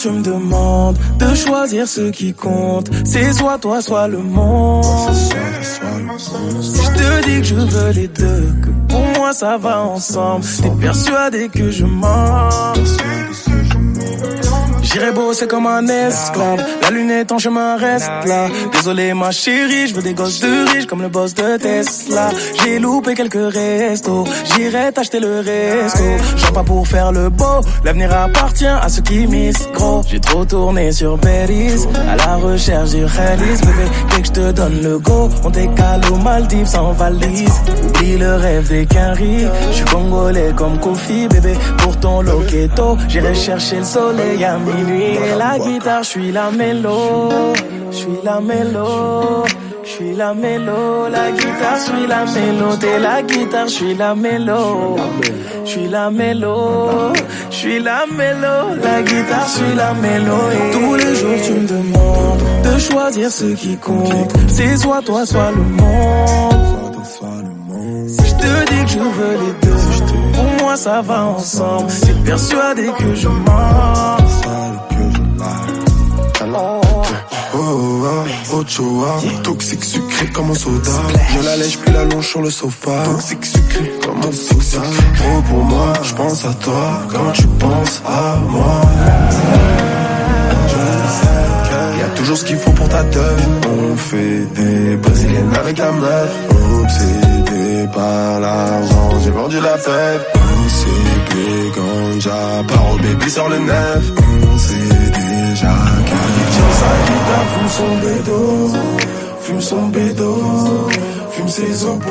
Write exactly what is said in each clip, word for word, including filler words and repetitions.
tu me demandes de choisir ce qui compte, c'est soit toi, soit le monde. Si je te dis que je veux les deux, que pour moi ça va ensemble, t'es persuadé que je mens. J'irai bosser comme un esclave, la lune est en chemin, reste là. Désolé ma chérie, je veux des gosses de riches comme le boss de Tesla. J'ai loupé quelques restos, j'irai t'acheter le resto. J'en pas pour faire le beau, l'avenir appartient à ceux qui misent gros. J'ai trop tourné sur Paris, à la recherche du réalisme. Bébé, dès que je te donne le go, on décale aux Maldives sans valise. Oublie le rêve des quinries, je suis congolais comme Kofi. Bébé, pour ton loqueto, j'irai chercher le soleil à minuit. Et la guitare, je suis la mélo, je suis la mélo, je suis la mélo, la guitare, je suis la mélo, t'es la guitare, je suis la mélo, je suis la mélo, je suis la mélo, la guitare, je suis la mélo. Et tous les jours tu me demandes de choisir ce qui compte, c'est soit toi, soit le monde. Si je te dis que je veux les deux, pour moi ça va ensemble, t'es persuadé que je mens. Oh, oh, oh, Ochoa, toxique sucré comme un soda. Je la lèche puis la longe sur le sofa. Toxique sucré comme un soda. Oh pour moi, je pense à toi quand tu penses à moi. Y'a toujours ce qu'il faut pour ta teuf. On fait des brésiliennes avec la meuf. Obsédé par l'argent, j'ai vendu la fève. On s'est ganja, parole baby sur le neuf. On s'est déjà Sa guitare fume son bédo, fume son bédo, fume ses opposants.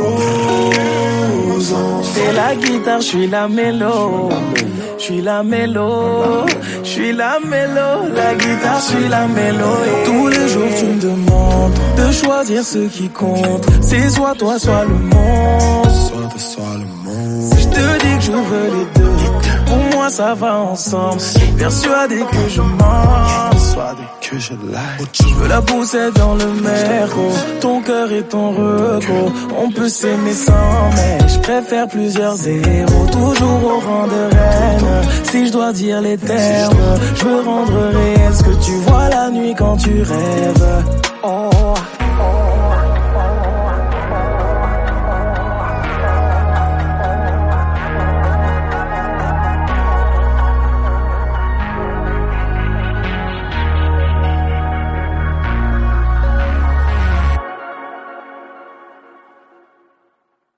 C'est la guitare, je suis la mélo, je suis la mélo, je suis la mélo, la guitare, je suis la mélo. Et tous les jours tu me demandes de choisir ce qui compte, c'est soit toi, soit le monde. Soit toi, soit le monde. Si je te dis que je veux les deux, pour moi ça va ensemble, persuadé que je mens. Que je l'aille. Je veux la pousser dans le merco, ton cœur et ton repos. On peut s'aimer sans mais je préfère plusieurs zéros. Toujours au rang de reine, si je dois dire les termes, je veux rendre réel ce que tu vois la nuit quand tu rêves. Oh.